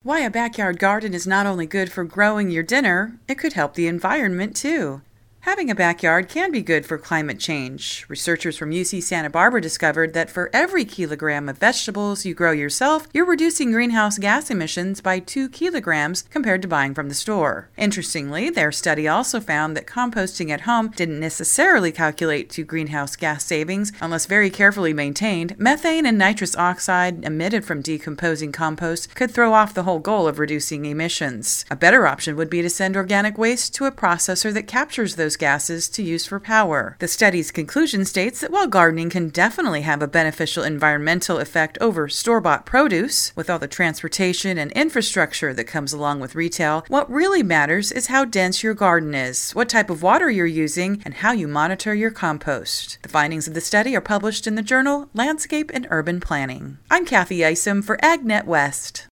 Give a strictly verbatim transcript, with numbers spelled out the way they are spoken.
Why a backyard garden is not only good for growing your dinner, it could help the environment too. Having a backyard can be good for climate change. Researchers from U C Santa Barbara discovered that for every kilogram of vegetables you grow yourself, you're reducing greenhouse gas emissions by two kilograms compared to buying from the store. Interestingly, their study also found that composting at home didn't necessarily calculate to greenhouse gas savings unless very carefully maintained. Methane and nitrous oxide emitted from decomposing compost could throw off the whole goal of reducing emissions. A better option would be to send organic waste to a processor that captures those gases to use for power. The study's conclusion states that while gardening can definitely have a beneficial environmental effect over store-bought produce, with all the transportation and infrastructure that comes along with retail, what really matters is how dense your garden is, what type of water you're using, and how you monitor your compost. The findings of the study are published in the journal Landscape and Urban Planning. I'm Kathy Isom for AgNet West.